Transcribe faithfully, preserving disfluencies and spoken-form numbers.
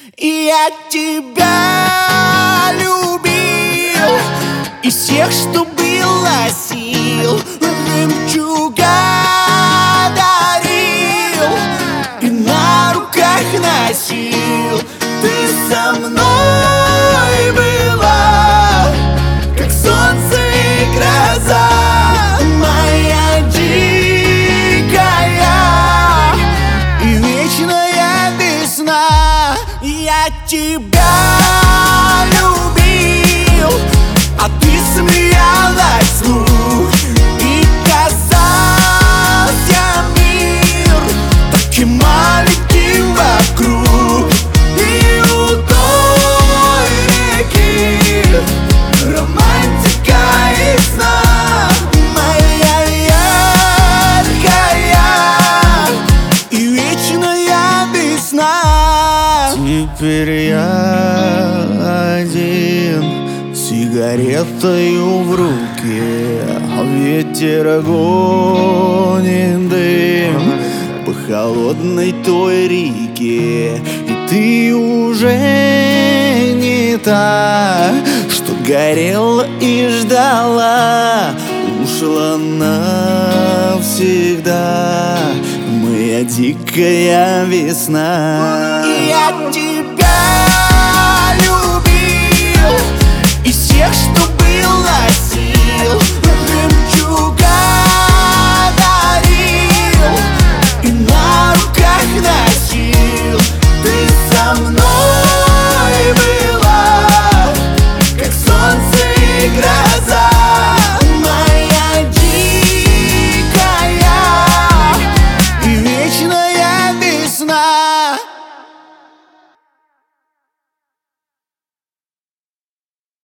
Я тебя любил, из всех, что было сил, жемчуга дарил и на руках носил. Ты со мной была, как солнце и гроза, моя дикая и вечная весна. Я тебя любил, а ты смеялась вслух, и казался мир таким маленьким вокруг. И у той реки романтика и сна, моя яркая и вечная весна. Теперь я один, сигаретою в руке, ветер гонит дым по холодной той реке. И ты уже не та, что горела и ждала, ушла навсегда, моя дикая весна. Я